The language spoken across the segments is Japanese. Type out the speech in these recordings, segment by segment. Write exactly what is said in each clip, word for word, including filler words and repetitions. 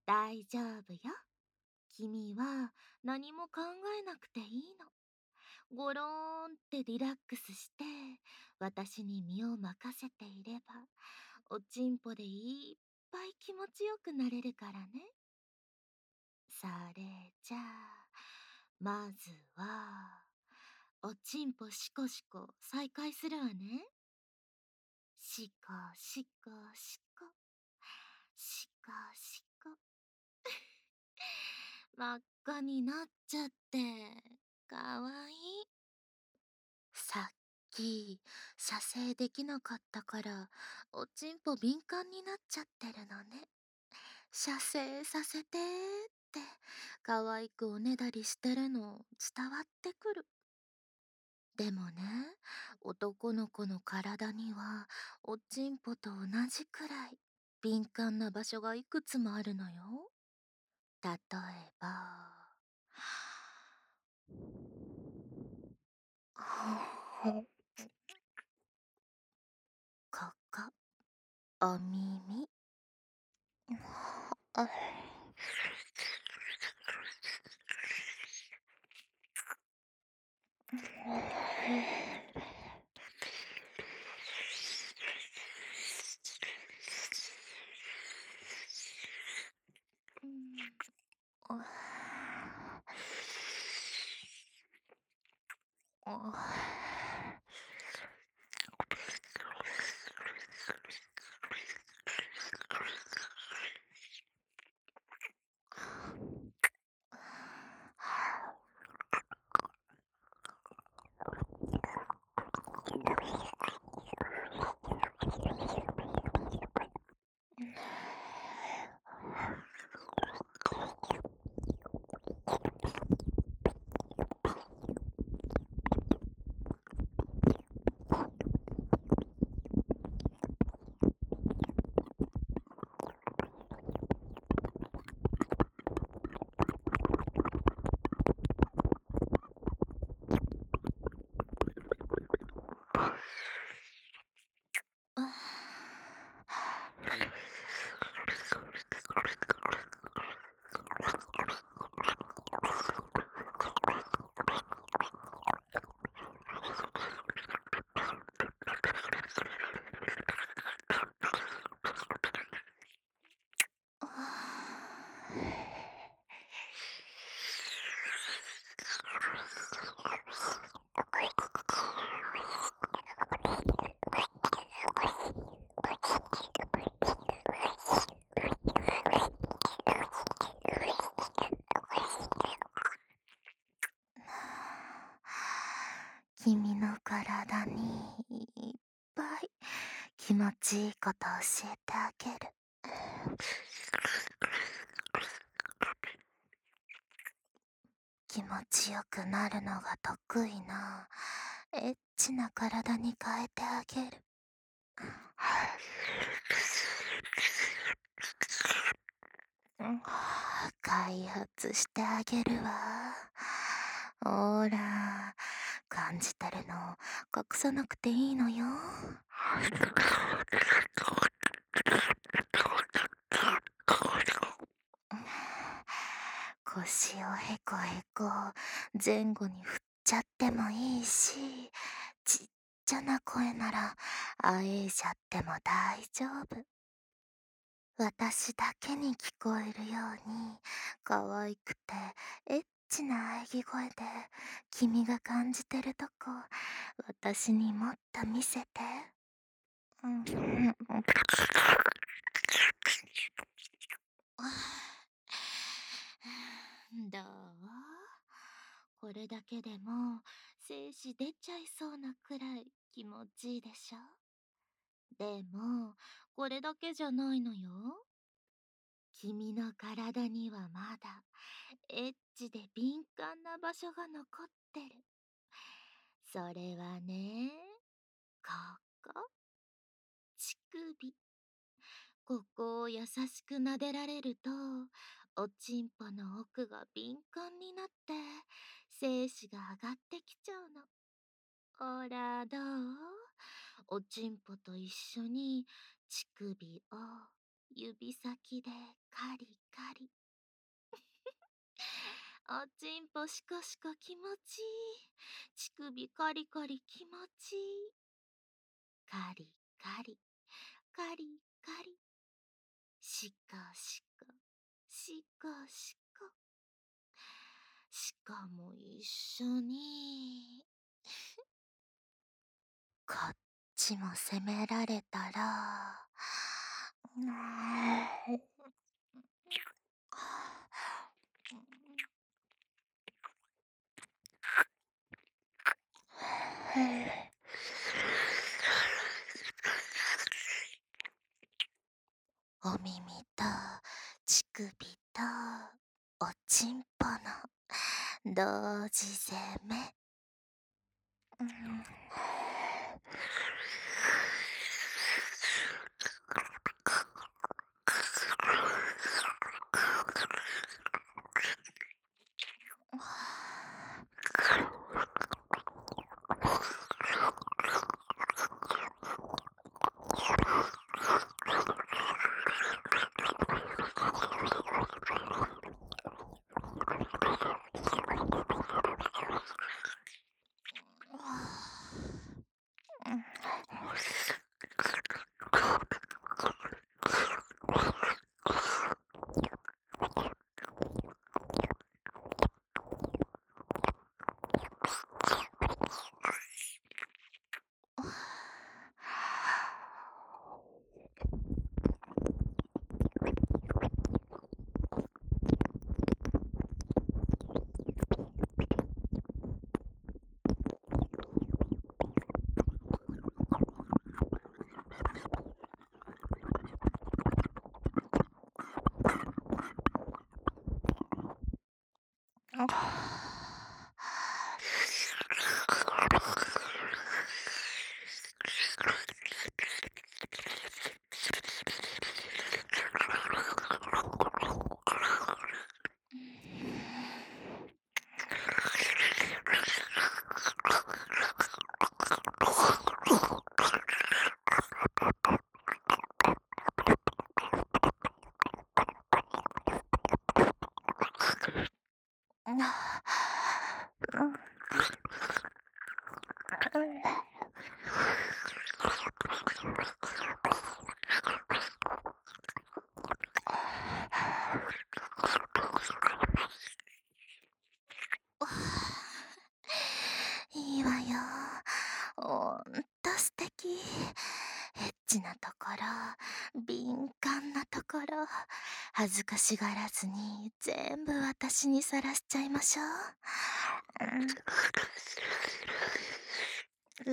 大丈夫よ。君は何も考えなくていいの。ゴローンってリラックスして、私に身を任せていれば、おちんぽでいっぱい気持ちよくなれるからね。それじゃあ、まずは、おちんぽしこしこ再開するわね。しこしこしこ。しこしこ。真っ赤になっちゃって、かわいい。さっき、射精できなかったから、おちんぽ敏感になっちゃってるのね。射精させてーって、可愛くおねだりしてるの伝わってくる。でもね、男の子の体には、おちんぽと同じくらい、敏感な場所がいくつもあるのよ。例えば、ここ、お耳。君の体にいっぱい気持ちいいこと教えてあげる。気持ちよくなるのが得意なエッチな体に変えてあげる。開発してあげるわ。ほら、感じてるの隠さなくていいのよ。腰をへこへこ前後に振っちゃってもいいし、ちっちゃな声ならあえいじゃっても大丈夫。私だけに聞こえるように可愛くてエッチな喘ぎ声で君が感じてるとこ私にもっと見せて。うん、どう？これだけでも精子出ちゃいそうなくらい気持ちいいでしょ？でも、これだけじゃないのよ。君の体にはまだエッチで敏感な場所が残ってる。それはね、ここ、乳首。ここを優しく撫でられると、おちんぽの奥が敏感になって、精子が上がってきちゃうの。ほら、どう？おちんぽと一緒に乳首を指先でカリカリ。おちんぽシコシコ気持ちいい。乳首カリカリ気持ちいい。カリカリ、カリカリ。シコシコ、シコシコ。しかも一緒に。こっちも責められたら、うーんお耳と乳首とおちんぽの同時攻め。うん、いいわよ。ほんと素敵。エッチなところ、敏感なところ、恥ずかしがらずに全部私にさらしちゃいましょう。うん、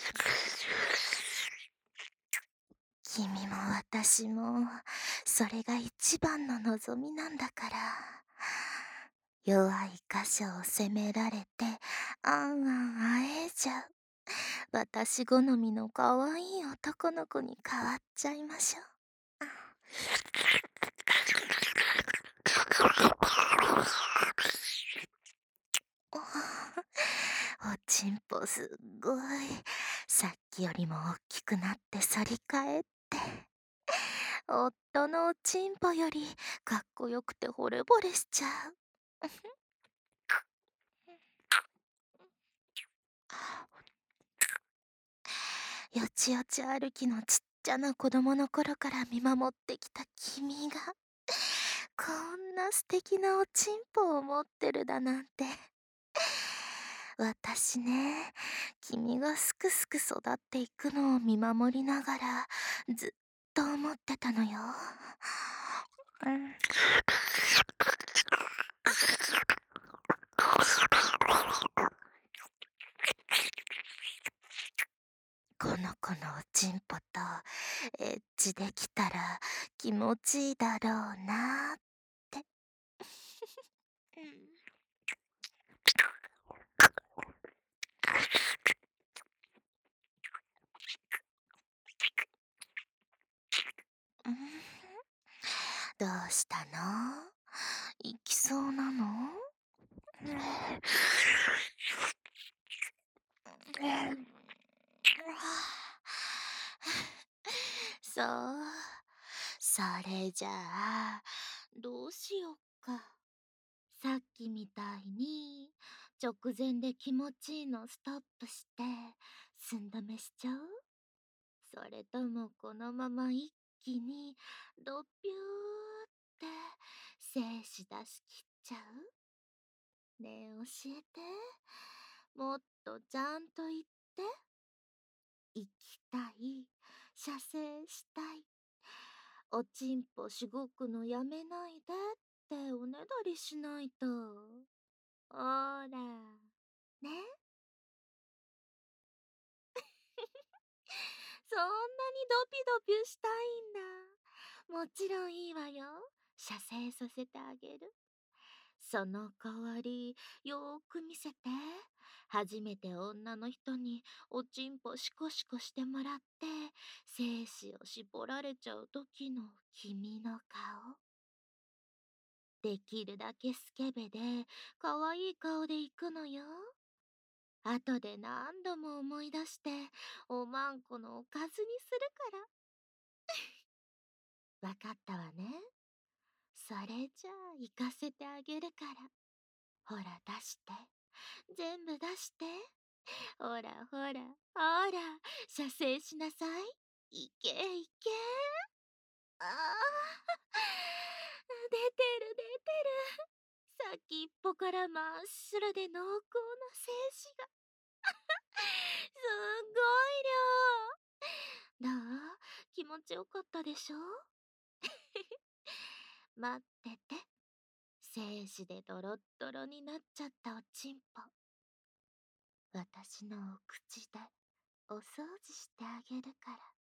君も私もそれが一番の望みなんだから。弱い箇所を責められてあんあんあえいじゃう私好みの可愛い男の子に変わっちゃいましょう。おちんぽすっごいさっきよりも大きくなって反り返って、夫のおちんぽよりかっこよくて惚れ惚れしちゃう。よちよち歩きのちっちゃな子供の頃から見守ってきた君がこんな素敵なおちんぽを持ってるだなんて。私ね、君がすくすく育っていくのを見守りながらずっと思ってたのよ。うん、この子のおちんぽとエッチできたら気持ちいいだろうなって。うん、どうしたの？行きそうなの？そう、 それじゃあ、どうしよっか。さっきみたいに、直前で気持ちいいのストップして、寸止めしちゃう？それともこのまま一気に、ドッピューって、精子出し切っちゃう？ねえ、教えて。もっとちゃんと言って。行きたい。射精したい。おちんぽしごくのやめないでっておねだりしないと。ほら。ね。そんなにドピドピしたいんだ。もちろんいいわよ。射精させてあげる。その代わり、よーく見せて。初めて女の人におちんぽシコシコしてもらって、精子を絞られちゃう時の君の顔。できるだけスケベで、可愛い顔で行くのよ。後で何度も思い出して、おまんこのおかずにするから。わかったわね。それじゃあ行かせてあげるから。ほら出して。全部出して。ほらほら、ほら、射精しなさい。いけいけ。ああ、出てる出てる。先っぽから真っ白で濃厚な精子が。すっごい量。どう？気持ちよかったでしょ？待ってて。精子でドロッドロになっちゃったおちんぽ。私のお口でお掃除してあげるから。